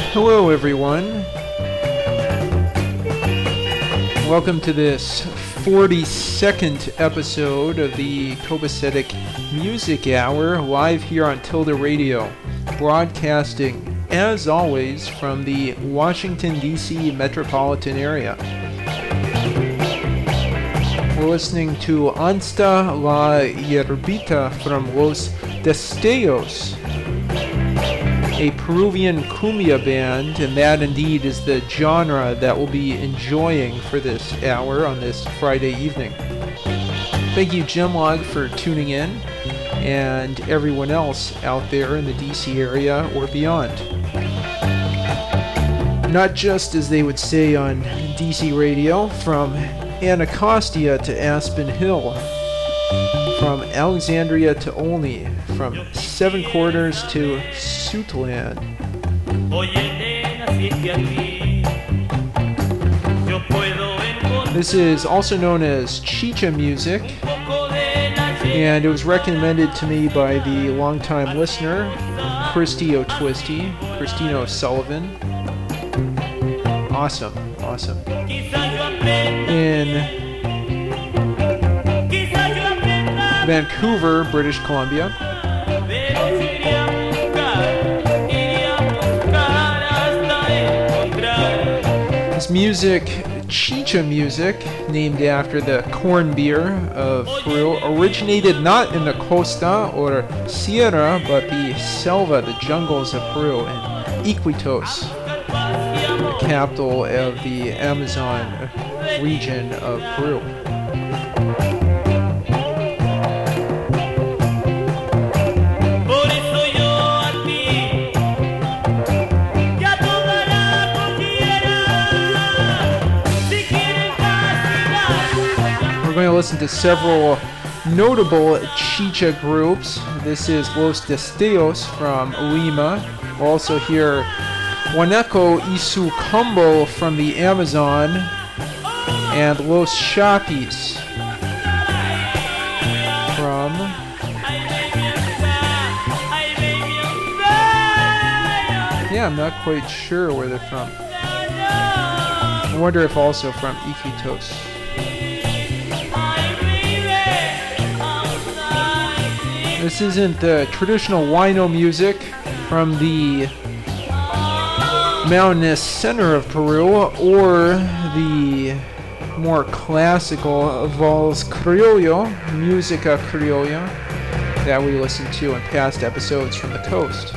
Hello everyone. Welcome to this 42nd episode of the Copacetic Music Hour, live here on Tilda Radio, broadcasting as always from the Washington DC metropolitan area. We're listening to Ansta la Yerbita from Los Destellos, a Peruvian cumbia band, and that indeed is the genre that we'll be enjoying for this hour on this Friday evening. Thank you, Gemlog, for tuning in, and everyone else out there in the DC area or beyond. Not just, as they would say on DC radio, from Anacostia to Aspen Hill, from Alexandria to Olney, from Seven Quarters to Suitland. This is also known as chicha music, and it was recommended to me by the longtime listener, Christy O'Twisty, Christine O'Sullivan. Awesome. In Vancouver, British Columbia. This music, chicha music, named after the corn beer of Peru, originated not in the costa or sierra, but the selva, the jungles of Peru, in Iquitos, the capital of the Amazon region of Peru. We're going to listen to several notable chicha groups. This is Los Destellos from Lima. We'll also hear Guanaco y su Combo from the Amazon, and Los Chapis from I'm not quite sure where they're from. I wonder if also from Iquitos. This isn't the traditional wino music from the mountainous center of Peru, or the more classical Vals Criollo, Musica Criolla, that we listened to in past episodes from the coast.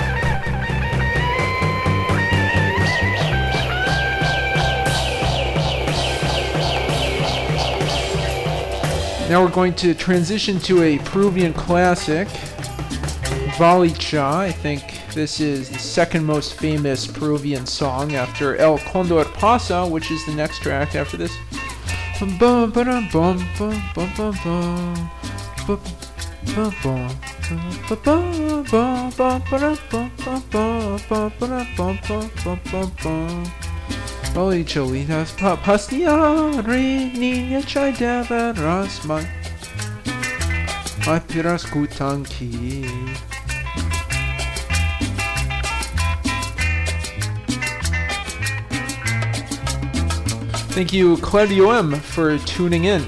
Now we're going to transition to a Peruvian classic, Valicha. I think this is the second most famous Peruvian song after El Condor Pasa, which is the next track after this. Valicholitas pastiari, niña chai deva rasma, piras kutanki. Thank you, Claudio M, for tuning in.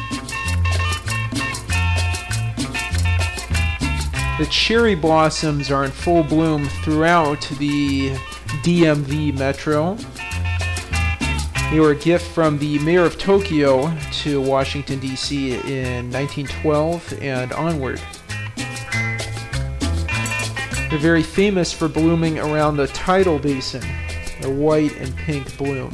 The cherry blossoms are in full bloom throughout the DMV metro. They were a gift from the mayor of Tokyo to Washington, D.C. in 1912 and onward. They're very famous for blooming around the tidal basin, the white and pink blooms.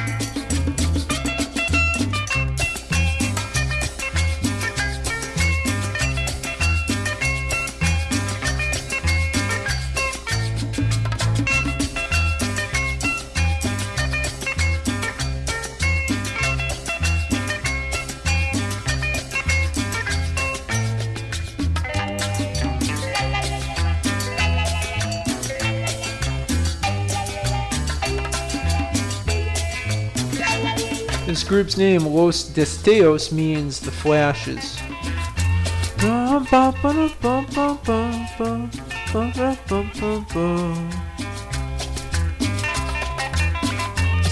This group's name, Los Destellos, means the flashes.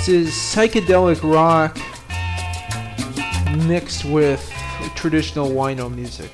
This is psychedelic rock mixed with traditional Huayno music.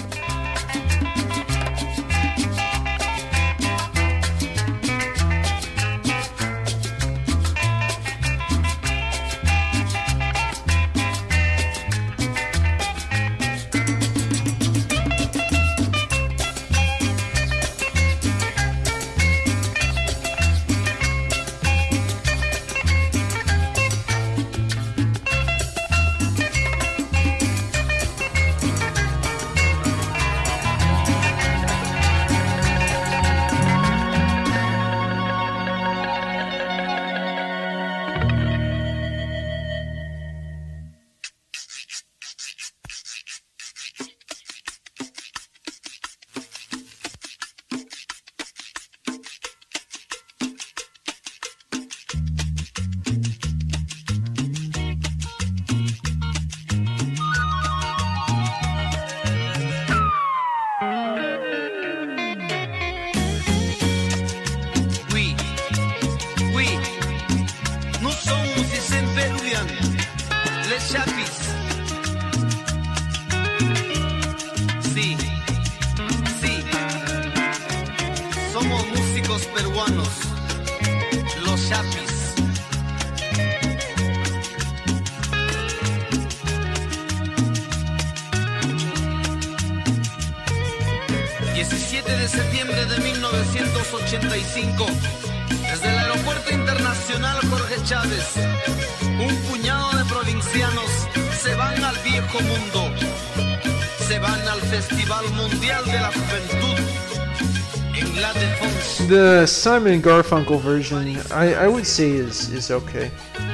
Desde el Aeropuerto Internacional Jorge Chávez, un puñado de provincianos se van al viejo mundo, se van al Festival Mundial de la Juventud en La Défense. The Simon and Garfunkel version, I would say is okay.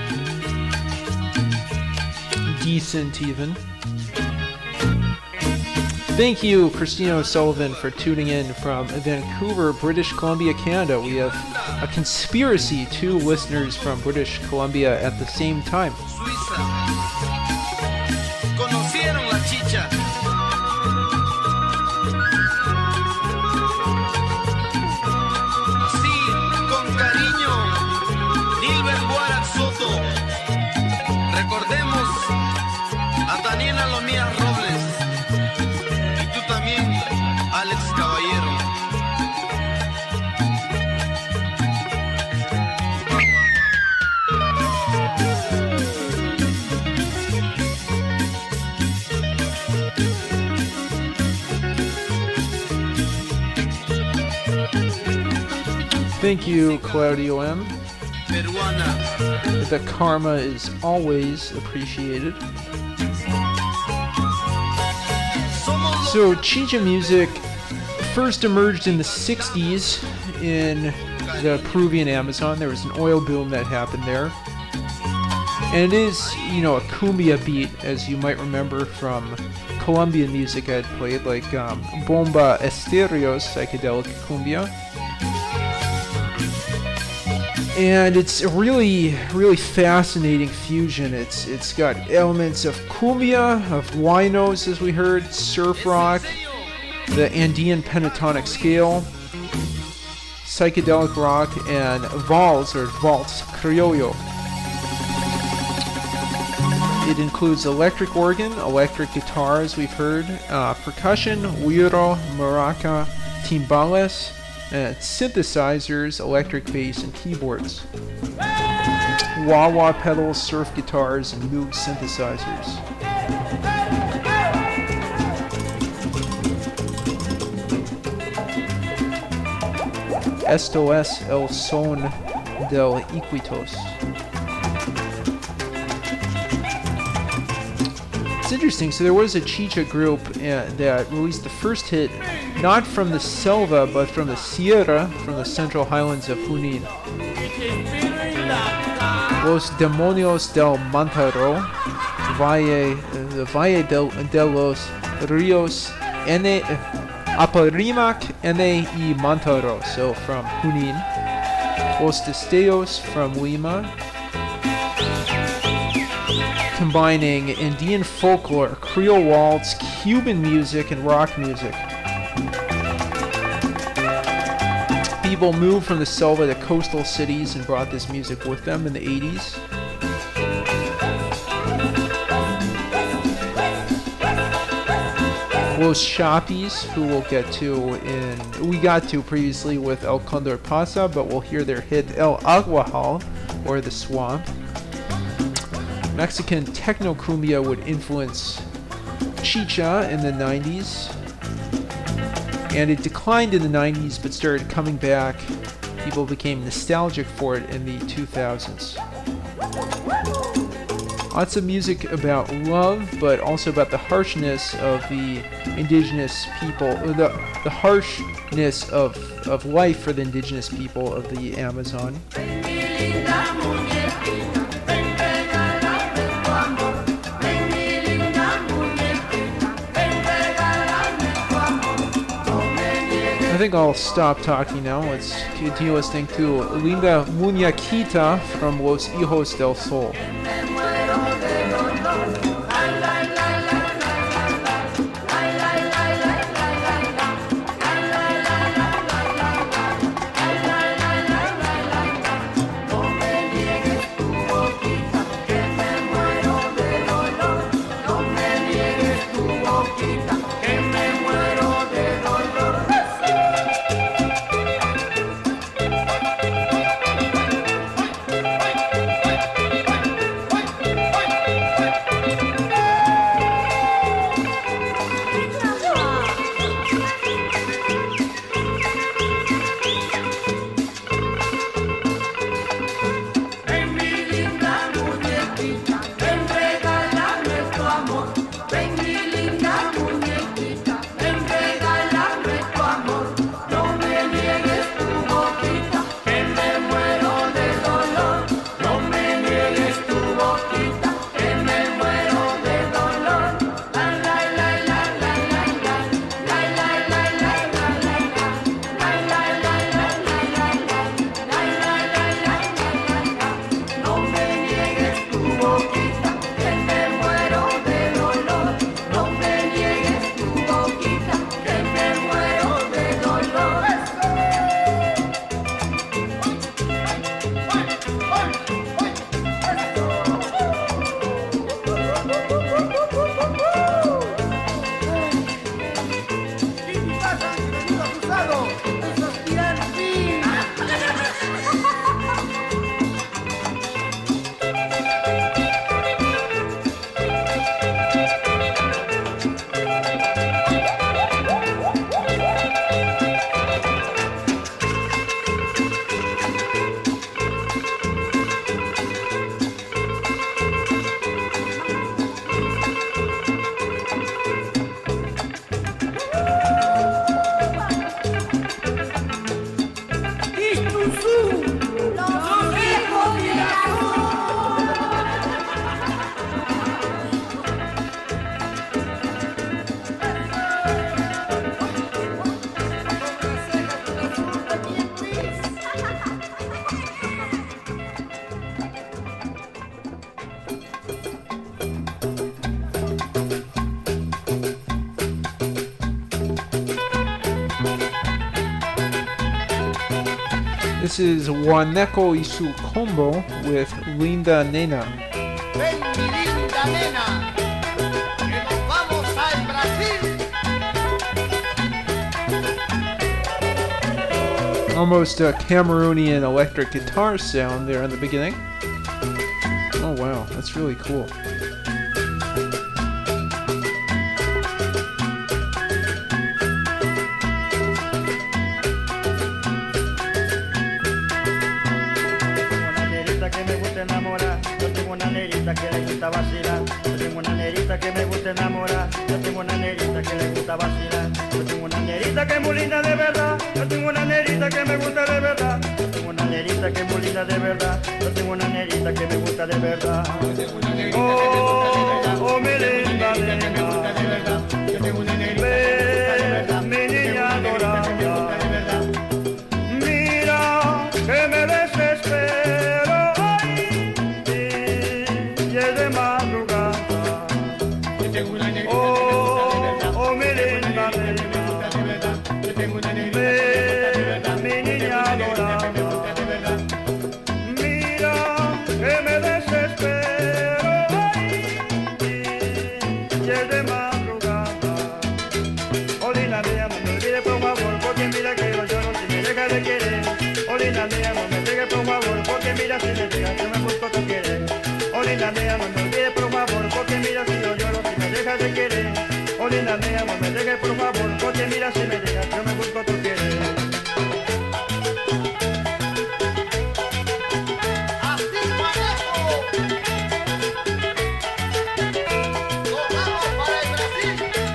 Decent even. Thank you, Christina O'Sullivan, for tuning in from Vancouver, British Columbia, Canada. We have a conspiracy, 2 listeners from British Columbia at the same time. Suiza. Conocieron la chicha. Así, con cariño, Nilbert Guarac Soto. Recordemos a Daniela Lomías Robles. También Alex Caballero. Thank you, Claudio M. Peruana. The karma is always appreciated. So chicha music first emerged in the 60s in the Peruvian Amazon. There was an oil boom that happened there. And it is, you know, a cumbia beat, as you might remember from Colombian music I had played, like Bomba Estéreo's psychedelic cumbia. And it's a really, really fascinating fusion. It's got elements of cumbia, of huaynos, as we heard, surf rock, the Andean pentatonic scale, psychedelic rock, and valse criollo. It includes electric organ, electric guitar, as we've heard, percussion, güiro, maraca, timbales, and synthesizers, electric bass, and keyboards. Wah-wah pedals, surf guitars, and Moog synthesizers. Esto es el son del Iquitos. It's interesting, so there was a chicha group that released the first hit not from the Selva, but from the Sierra, from the Central Highlands of Junín. Los Demonios del Mantaro, the Valle de los Ríos, Aparimac, y Mantaro, so from Junín. Los Destellos from Lima, combining Andean folklore, Creole waltz, Cuban music, and rock music. people moved from the selva to coastal cities and brought this music with them in the 80s. Los Chapis, who we got to previously with El Condor Pasa, but we'll hear their hit El Aguajal, or The Swamp. Mexican techno cumbia would influence chicha in the 90s, and it declined in the 90s but started coming back. People became nostalgic for it in the 2000s. Lots of music about love, but also about the harshness of the indigenous people, the harshness of life for the indigenous people of the Amazon. I think I'll stop talking now. Let's continue listening to Linda Muñequita from Los Hijos del Sol. This is Guaneco y su combo with Linda Nena. Ven mi linda nena, que nos vamos al Brasil. Almost a Cameroonian electric guitar sound there in the beginning. Oh wow, that's really cool. Que le gusta vacilar, yo tengo una nerita que me gusta enamorar, yo tengo una nerita que le gusta vacilar, yo tengo una nerita que es muy linda de verdad, yo tengo una nerita que me gusta de verdad, yo tengo una nerita que es muy linda de verdad, yo tengo una nerita que me gusta de verdad. Oh, mi linda nena, yo tengo una nerita mi niña adorada, mira que me desespero. Oh, mi linda nena, mi niña adorada. Mira que me desespero y es de madrugada. Olina mía, no me olvides por favor, porque mira que yo lloro si me deja de querer. Olina mía, no me dejes por favor, porque mira si me dejas, yo me busco tu querer. Olina mía, no me olvides por favor, porque mira si yo lloro si me dejas de querer. Olina mía, no me dejes por favor, porque mira si me dejas, yo me busco tu querer. Así parejo. Nos vamos para el Brasil.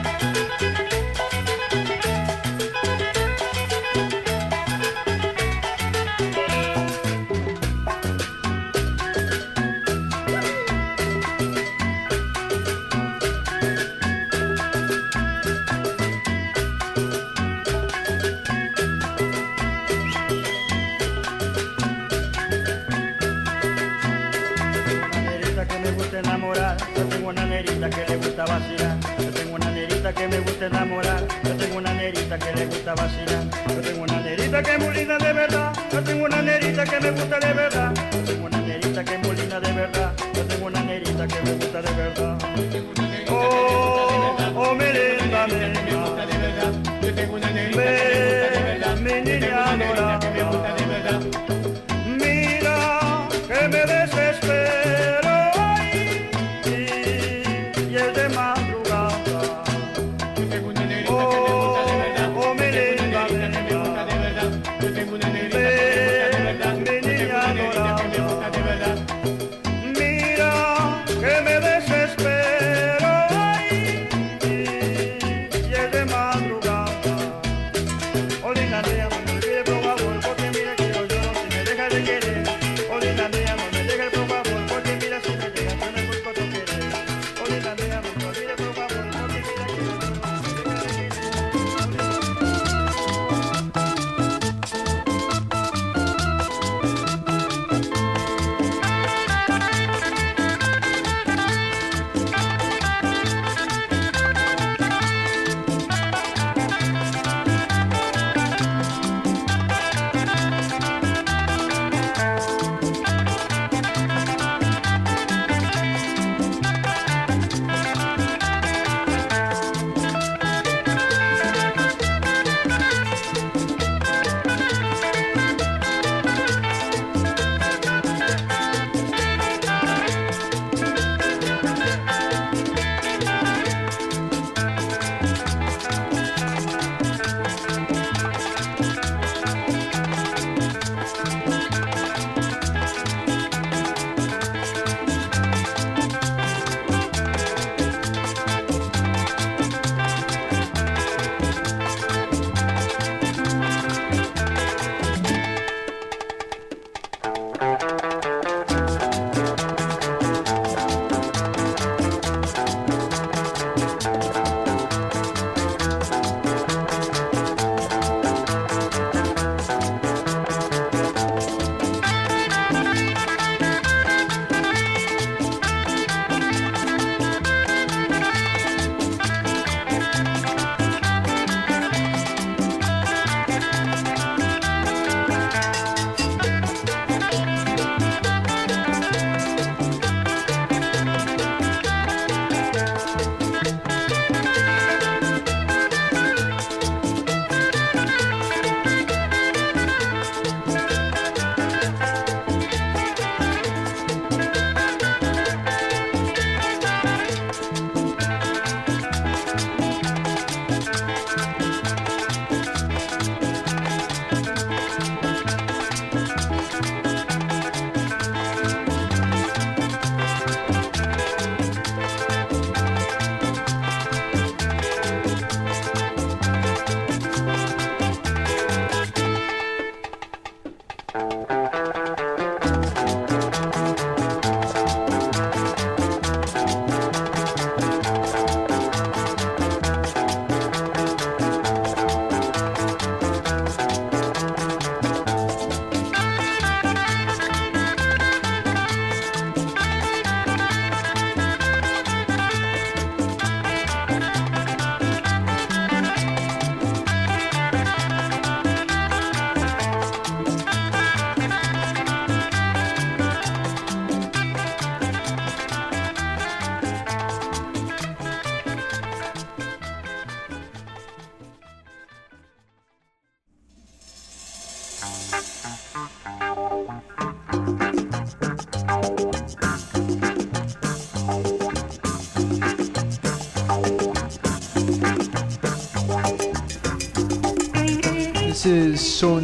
Que me gusta enamorar, yo tengo una nerita que le gusta vacilar. Yo tengo una nerita que me gusta enamorar, yo tengo una nerita que le gusta vacilar. Yo tengo una nerita que es muy linda de verdad, yo tengo una nerita que me gusta de verdad. Yo tengo una nerita que es muy linda de verdad, yo tengo una nerita que me gusta de verdad. Oh, mi linda nena, ve, mi niña adorada. Mira que me desespero y es de madrugada. Oh, mi linda nena, ve, mi niña adorada.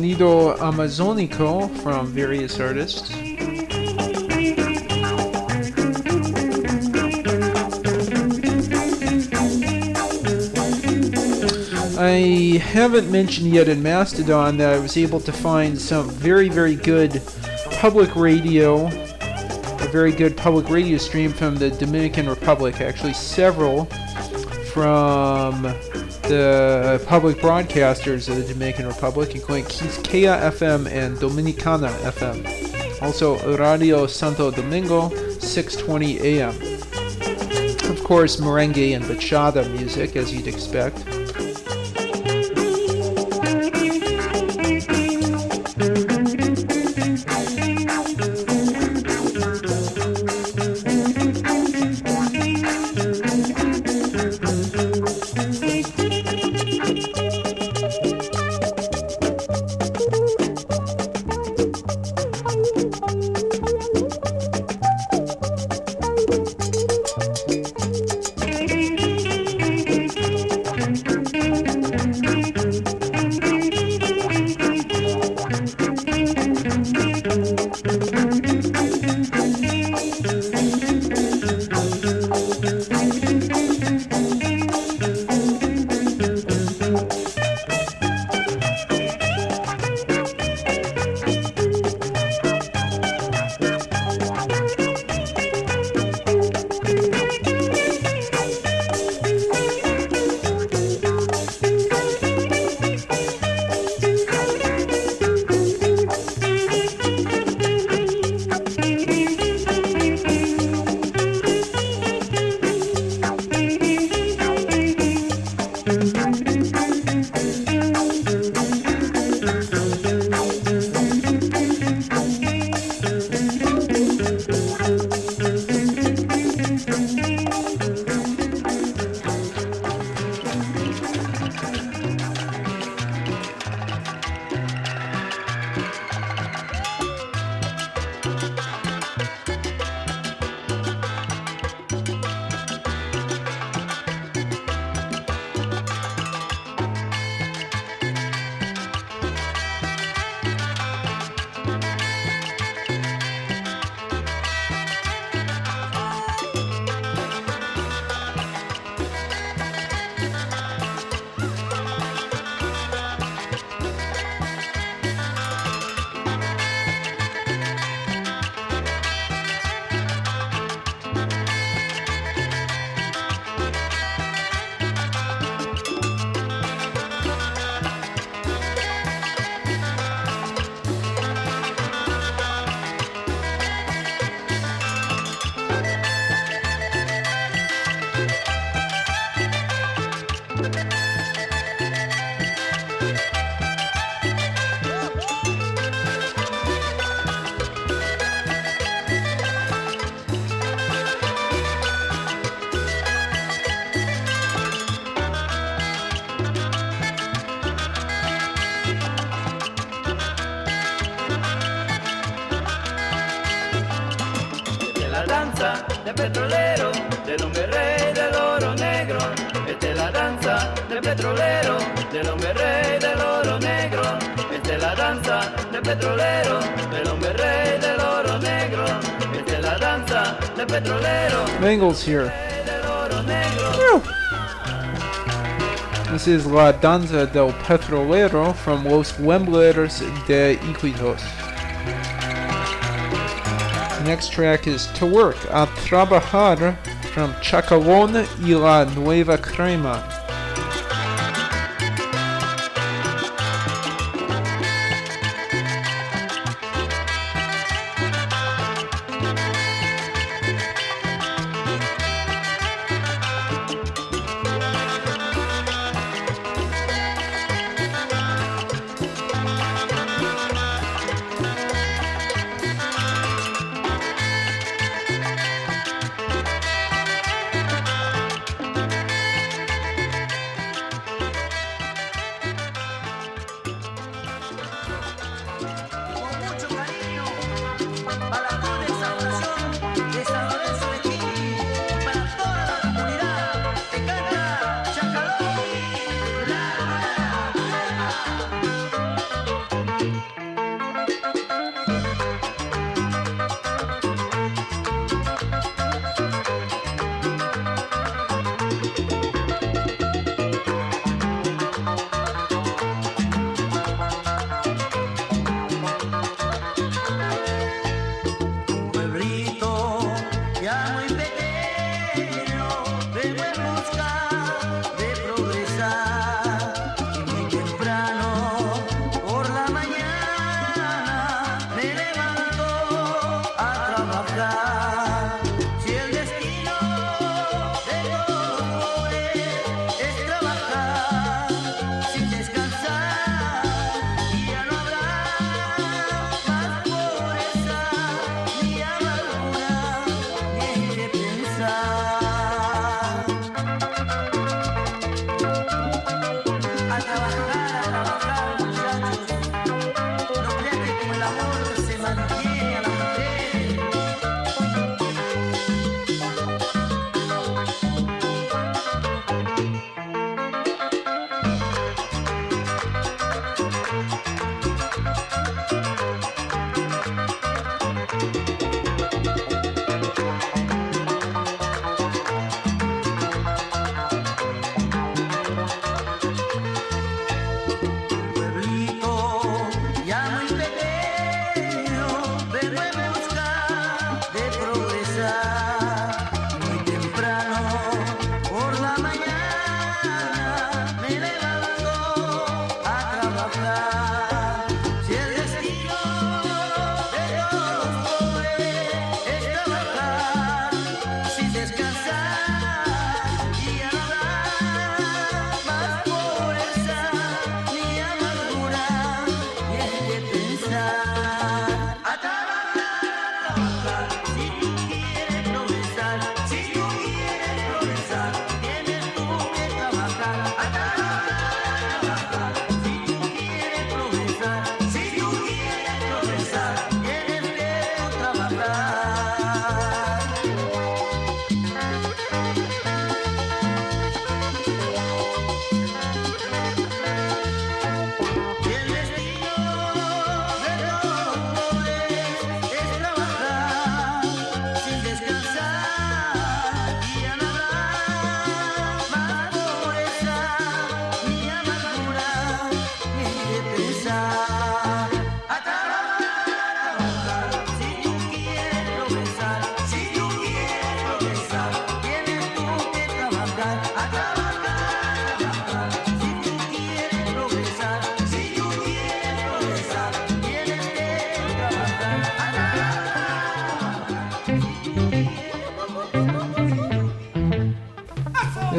Sonido Amazonico from various artists. I haven't mentioned yet in Mastodon that I was able to find some very, very good public radio, a very good public radio stream from the Dominican Republic, actually several from the public broadcasters of the Dominican Republic, including Quisqueya FM and Dominicana FM. Also Radio Santo Domingo, 620 AM. Of course, merengue and bachata music, as you'd expect. de petrolero, del hombre rey del oro negro. Esta es la danza de petrolero, del hombre rey del oro negro. Esta es la danza de petrolero, del hombre rey del oro negro. Esta es la danza de petrolero. Mangles here. This is La Danza del Petrolero from Los Wembleros de Iquitos. The next track is To Work, A Trabajar from Chacalón y La Nueva Crema.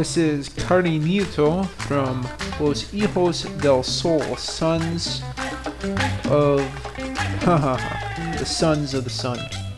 This is Cariñito from Los Hijos del Sol, Sons of... the Sons of the Sun.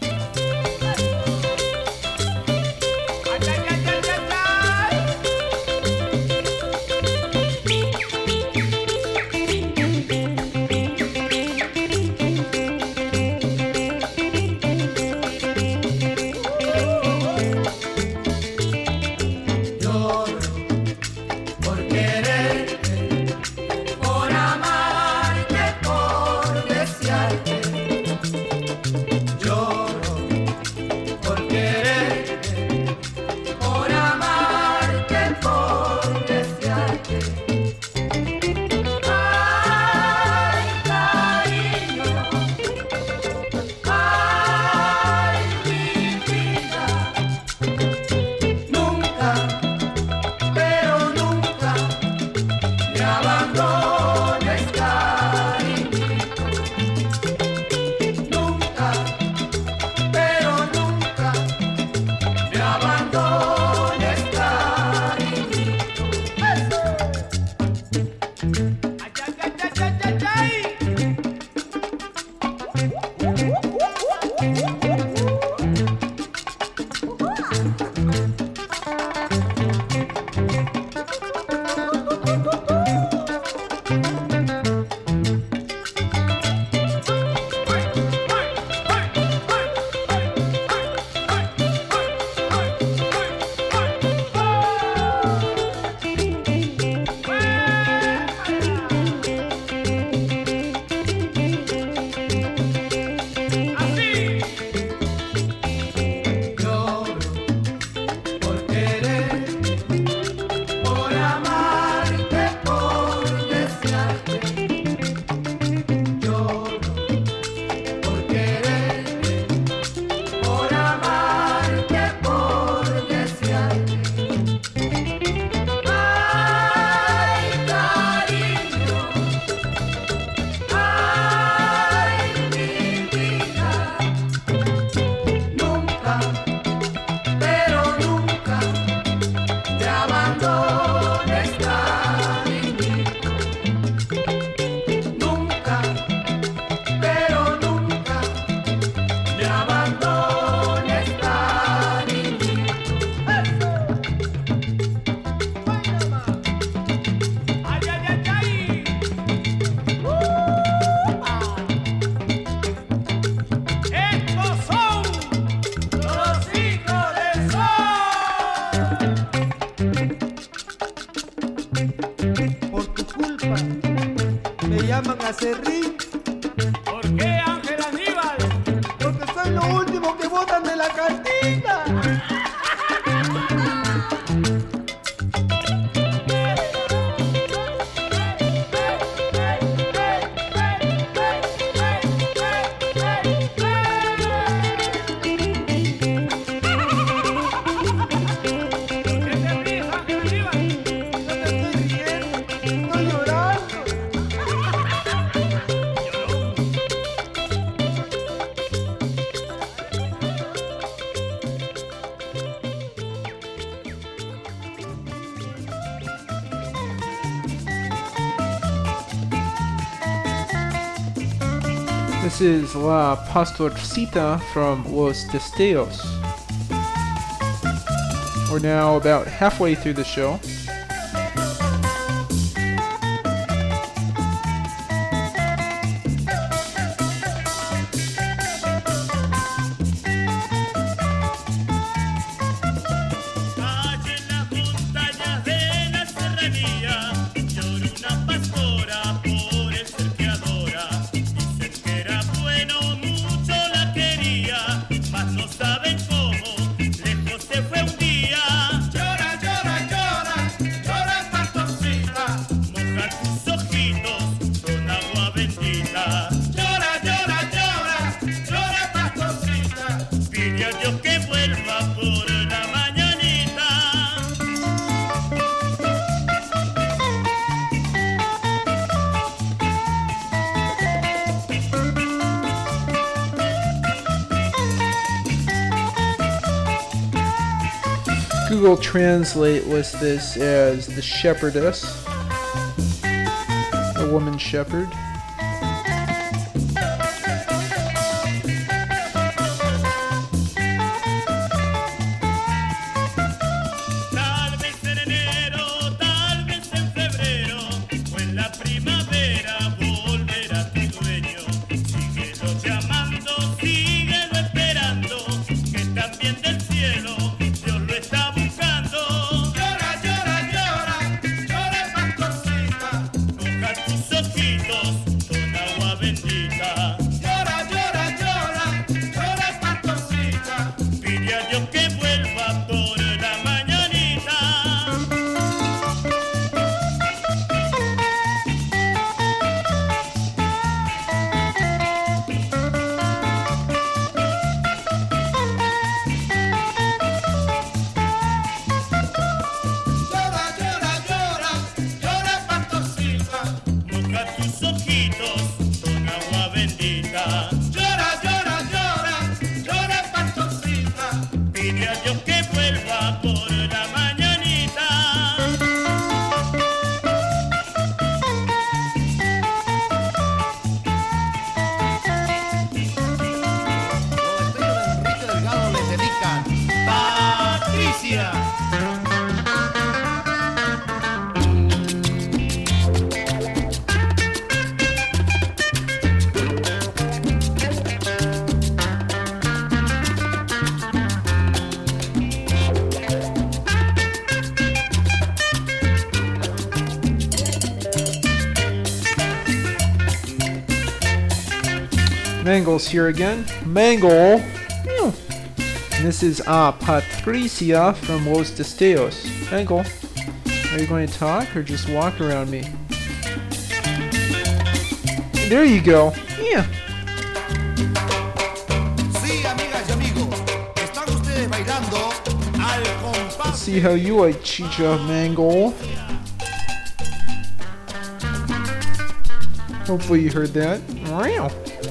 Acerrín. ¿Por qué, Ángel Aníbal? Porque soy lo último que botan de la cantina. This is La Pastorcita from Los Destellos. We're now about halfway through the show. Google Translate lists this as the shepherdess, a woman shepherd. Mangle's here again. Mangle! And this is Patricia from Los Destellos. Mangle, are you going to talk or just walk around me? There you go. Yeah. Sí, amigas y amigos, están ustedes bailando al compás. Let's see how you like chicha, Mangle. Hopefully you heard that. Wow.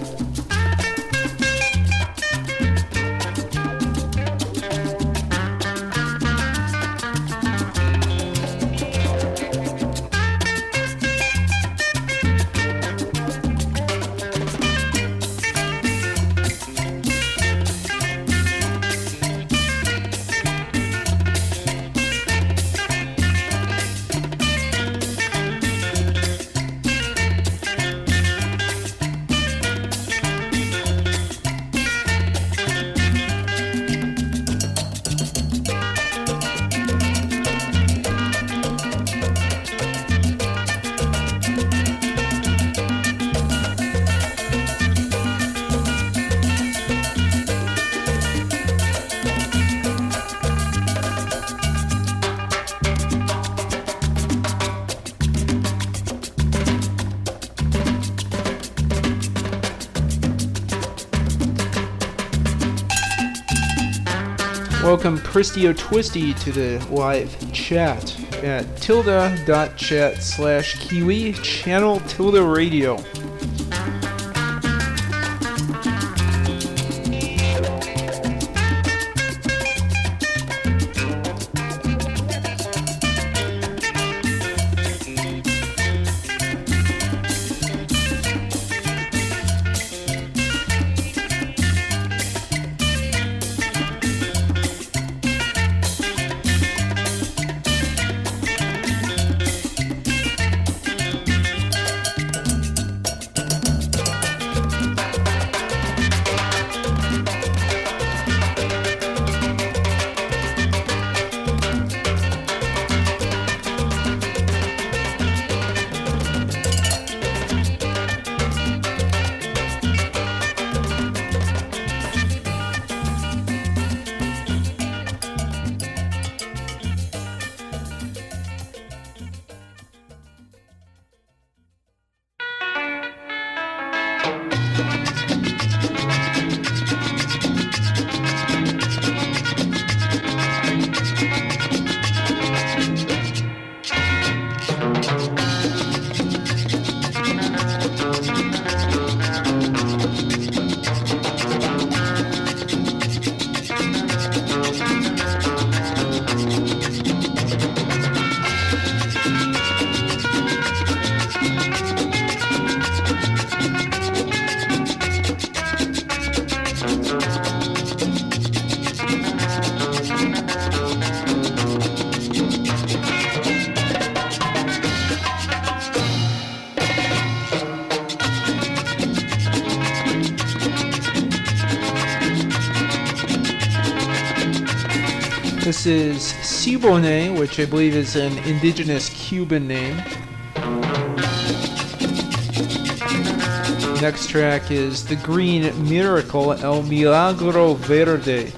Welcome Pristio Twisty to the live chat at tilde.chat/Kiwi channel Tilde Radio. This is Siboney, which I believe is an indigenous Cuban name. Next track is The Green Miracle, El Milagro Verde.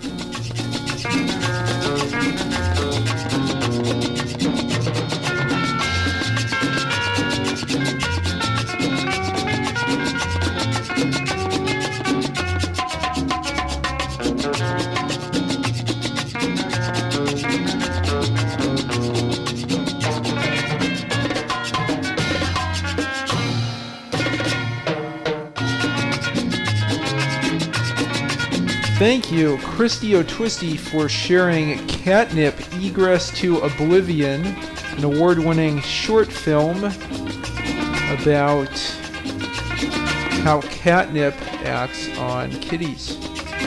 Thank you, Christy O'Twisty, for sharing Catnip Egress to Oblivion, an award-winning short film about how catnip acts on kitties.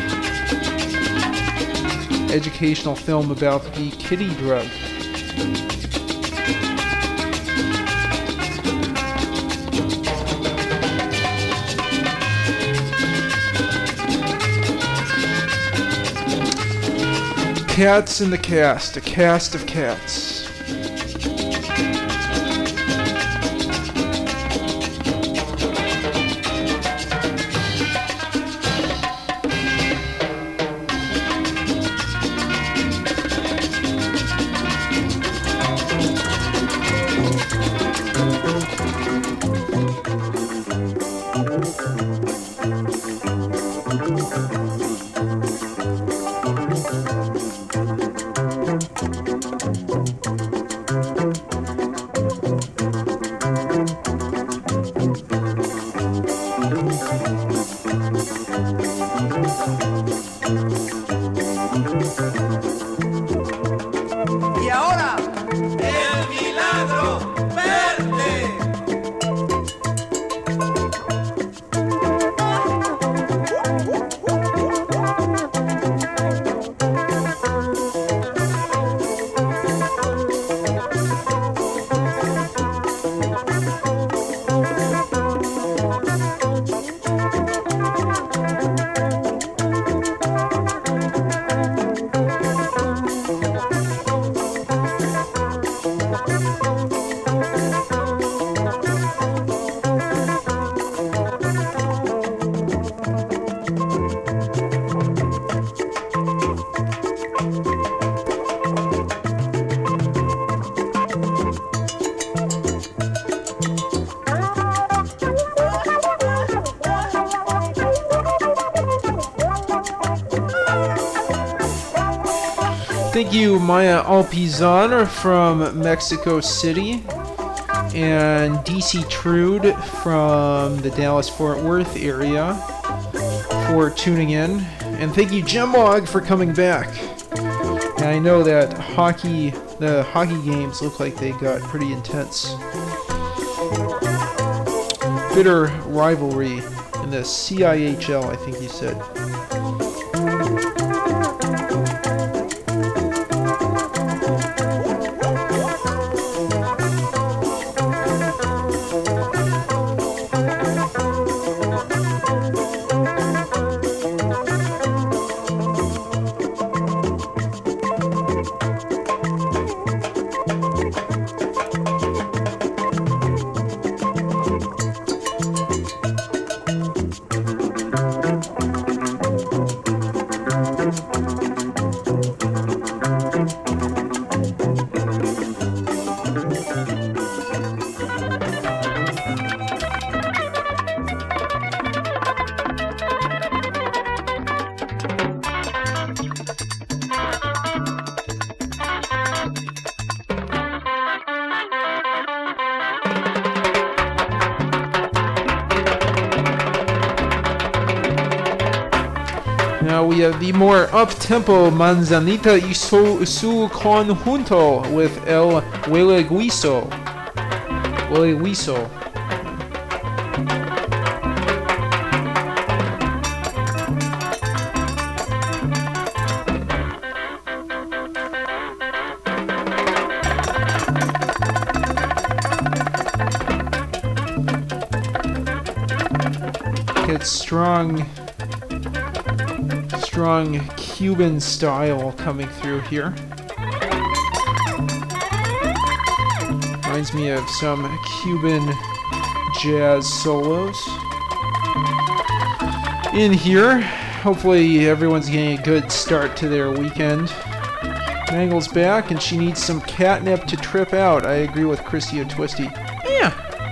Educational film about the kitty drug. Cats in the Cast, a cast of cats. Y ahora, el milagro verde. Thank you, Maya Alpizan from Mexico City, and DC Trude from the Dallas-Fort Worth area for tuning in. And thank you, Jembog, for coming back. And I know that the hockey games look like they got pretty intense. Bitter rivalry in the CIHL, I think you said. Now we have the more up-tempo Manzanita y su conjunto with El Huele Guiso. Huele Guiso. Get strong strong Cuban style coming through here. Reminds me of some Cuban jazz solos. In here, hopefully everyone's getting a good start to their weekend. Mangle's back and she needs some catnip to trip out. I agree with Christy O'Twisty. Yeah.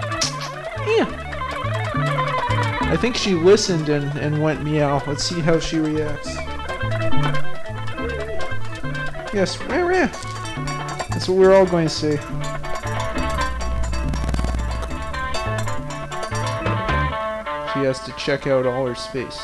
I think she listened and went meow. Let's see how she reacts. Yes, rah. That's what we're all going to say. She has to check out all her space.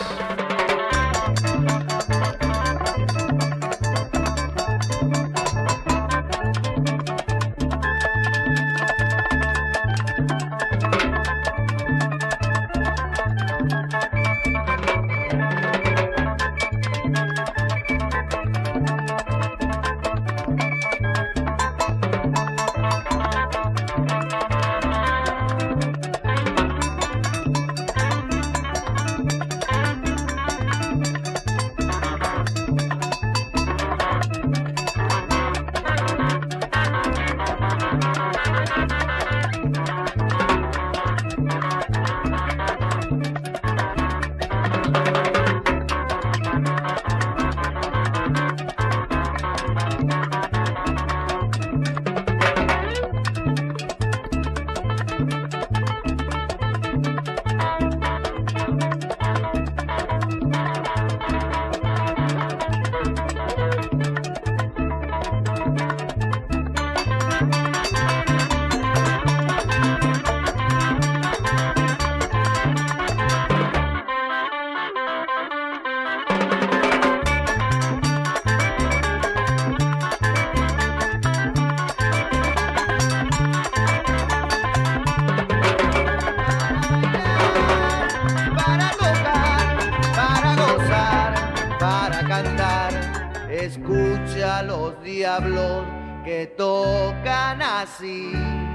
Escucha a los diablos que tocan así.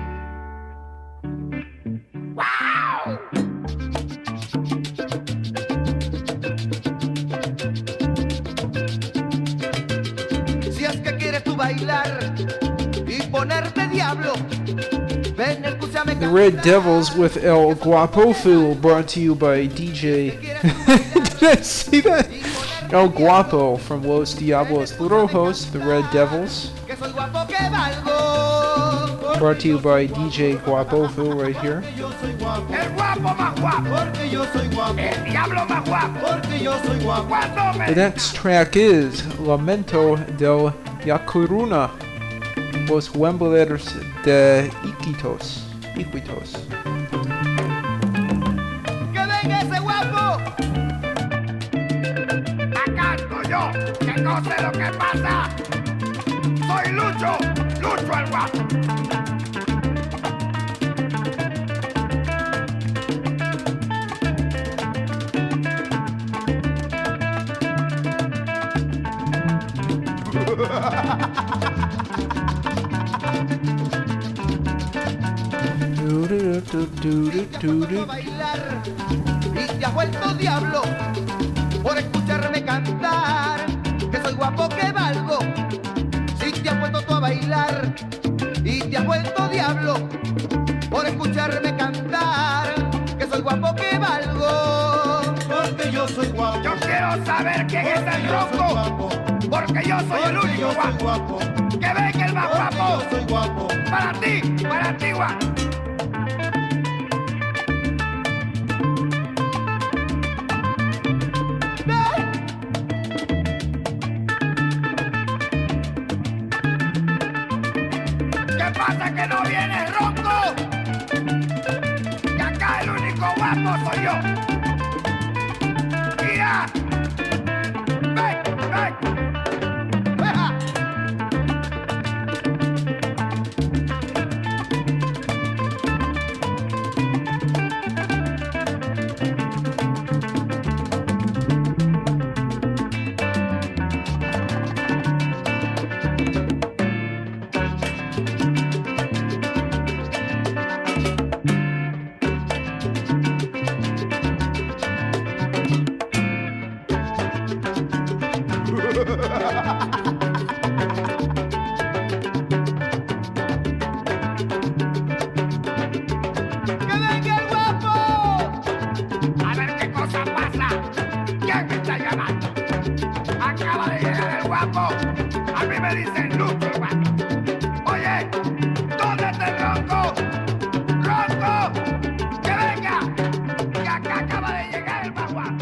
¡Wow! Si es que quieres tú bailar y ponerte diablo, ven, escúchame. The Red Devils with El Guapofu, brought to you by DJ. Did I see that? El Guapo from Los Diablos Rojos, the Red Devils. Brought to you by DJ Guapofu right here. The next track is Lamento del Yacuruna, Los Wembleros de Iquitos. ¡Que venga ese guapo! Yo, que no sé lo que pasa. Soy Lucho el guapo. Bailar y te has vuelto diablo por escucharme cantar, que soy guapo que valgo. Si te has puesto tú a bailar y te has vuelto diablo por escucharme cantar, que soy guapo que valgo. Porque yo soy guapo. Yo quiero saber quién es el ronco, porque yo soy el único guapo. Que venga el más guapo. Yo soy guapo. Para ti, guapo. ¿Qué pasa que no viene ronco? Que acá el único guapo soy yo. Y ya. Ven. ¡Veja! venga el guapo! A ver qué cosa pasa. ¿Quién me está llamando? Acaba de llegar el guapo. A mí me dicen Lucho el guapo. Oye, ¿dónde está el Ronco? ¡Ronco! ¡Que venga! Que acá acaba de llegar el más guapo.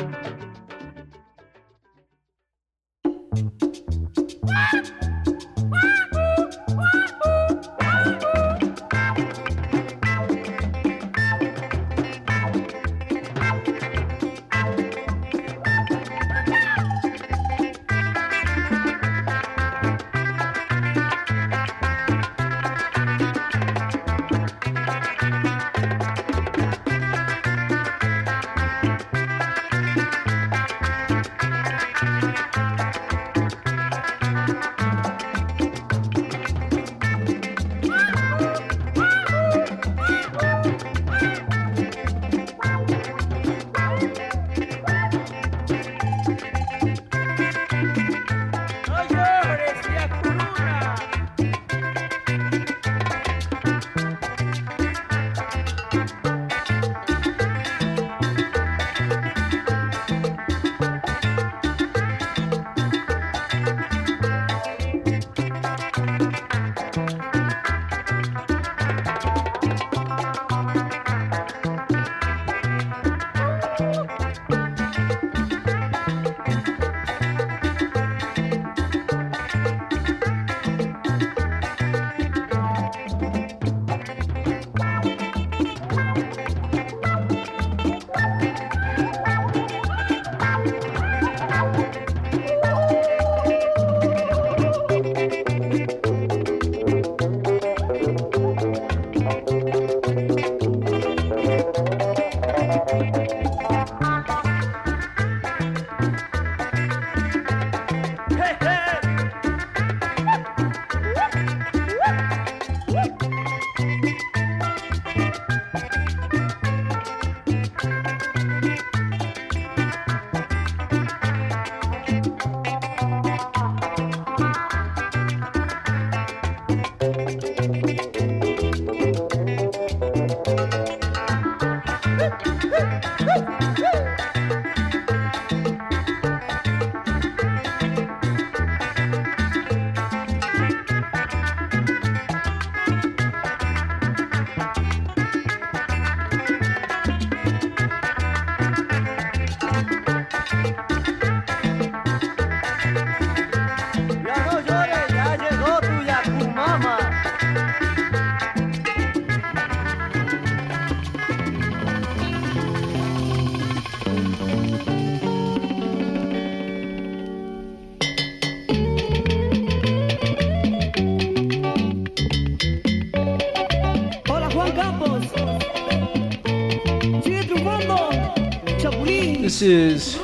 This is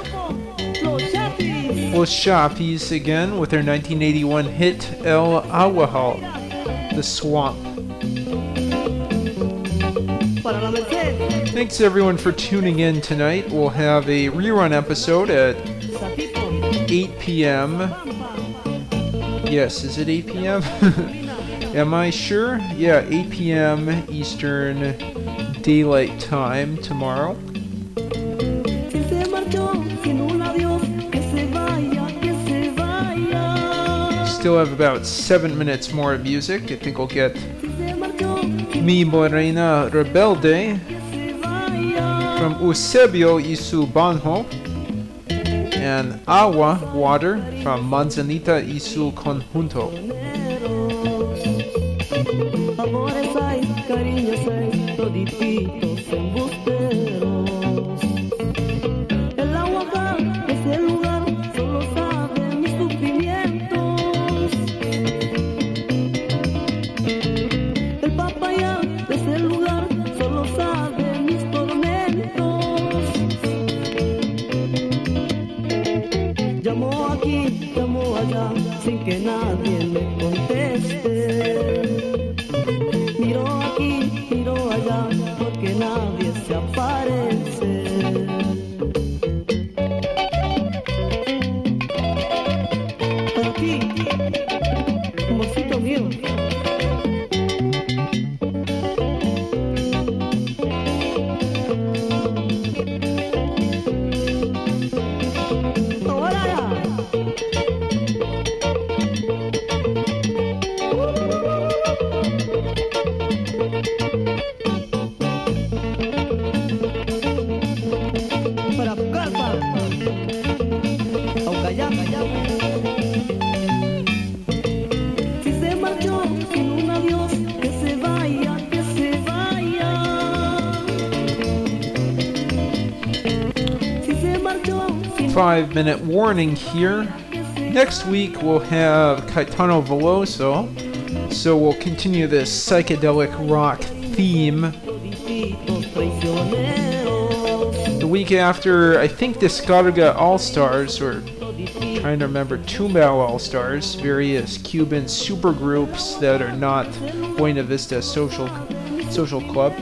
Los Chapis again with their 1981 hit El Awahal, The Swamp. Thanks everyone for tuning in tonight. We'll have a rerun episode at 8 p.m. Yes, is it 8 p.m.? Am I sure? Yeah, 8 p.m. Eastern Daylight Time tomorrow. Still have about 7 minutes more of music. I think we'll get Mi Morena Rebelde from Eusebio y su Banjo and Agua, Water from Manzanita y su Conjunto. Amores hay, cariños hay, todititos embusteros. El agua acá, ese lugar, solo sabe mis sufrimientos. El papaya de ese lugar, solo sabe mis tormentos. Llamó aquí, llamó allá, sin que nadie me conteste. Miro aquí, miro allá, porque nadie se aparece. allá. Si se marchó sin un adiós, que se vaya, que se vaya. Si se marchó sin 5-minute warning here. Next week we'll have Caetano Veloso, so we'll continue this psychedelic rock theme. The week after, I think Descarga All-Stars, or trying to remember, Tumbao All-Stars, various Cuban supergroups that are not Buena Vista Social Club.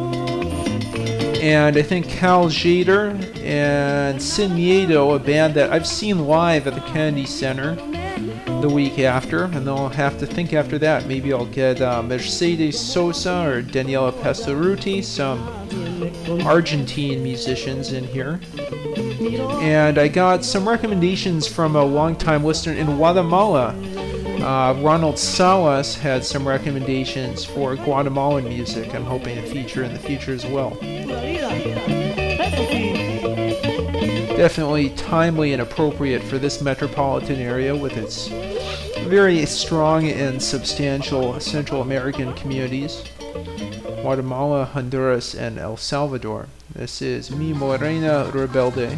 And I think Cal Jader and Sin Miedo, a band that I've seen live at the Kennedy Center the week after, and then I'll have to think after that. Maybe I'll get Mercedes Sosa or Daniela Pastoruti, some Argentine musicians in here. And I got some recommendations from a longtime listener in Guatemala. Ronald Salas had some recommendations for Guatemalan music I'm hoping to feature in the future as well. Definitely timely and appropriate for this metropolitan area with its very strong and substantial Central American communities. Guatemala, Honduras, and El Salvador. This is Mi Morena Rebelde.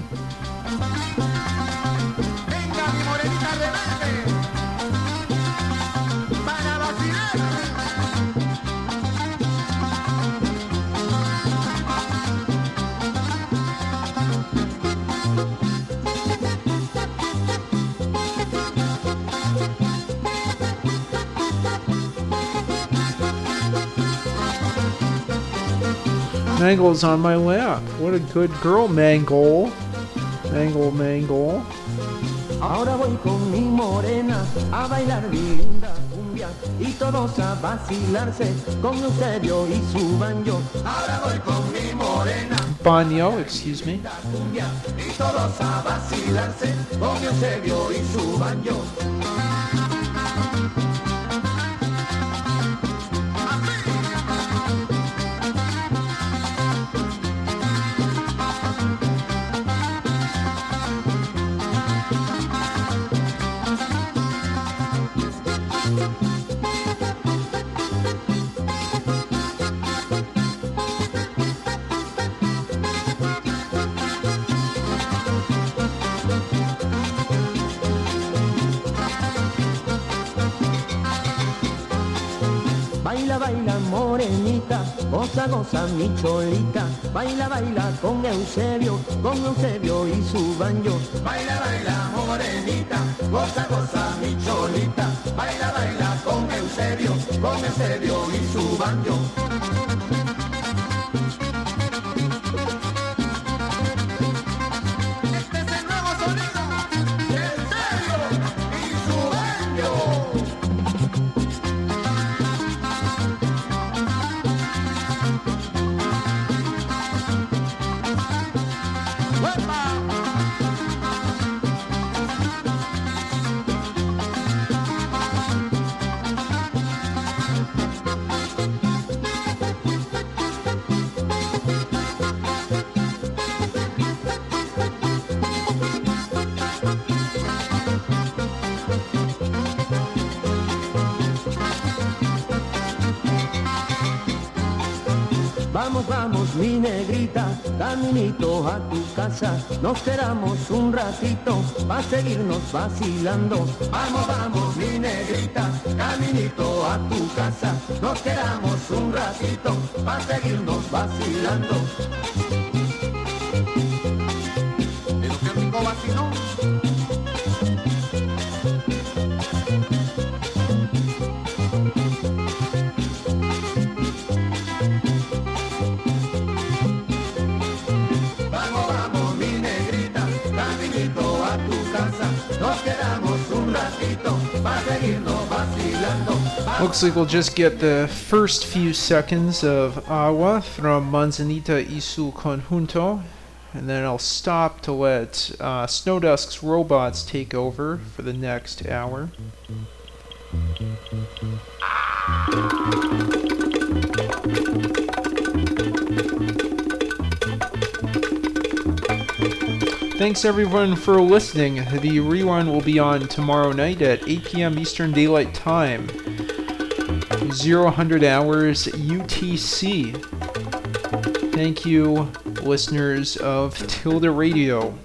Mangle's on my lap. What a good girl, Mangle. Mangle. Ahora voy con mi morena a bailar linda cumbia y todos a vacilarse con Eusebio y su banjo. Ahora voy con mi morena. Baño, excuse me. Cumbia y todos a vacilarse con Eusebio y su banjo. Baila, baila, morenita, goza, goza, mi cholita. Baila, baila con Eusebio y su banjo. Baila, baila, morenita, goza, goza, mi cholita. Baila, baila con Eusebio y su banjo. Este es el nuevo sonido de Eusebio y su banjo. Vamos, vamos, mi negrita, caminito a tu casa. Nos quedamos un ratito pa' seguirnos vacilando. Vamos, vamos, mi negrita, caminito a tu casa. Nos quedamos un ratito pa' seguirnos vacilando. Pero qué rico vacilón. Looks like we'll just get the first few seconds of Agua from Manzanita y su Conjunto, and then I'll stop to let Snowdusk's Robots take over for the next hour. Thanks everyone for listening. The rerun will be on tomorrow night at 8 p.m. Eastern Daylight Time. 0000 hours UTC. Thank you, listeners of Tilda Radio.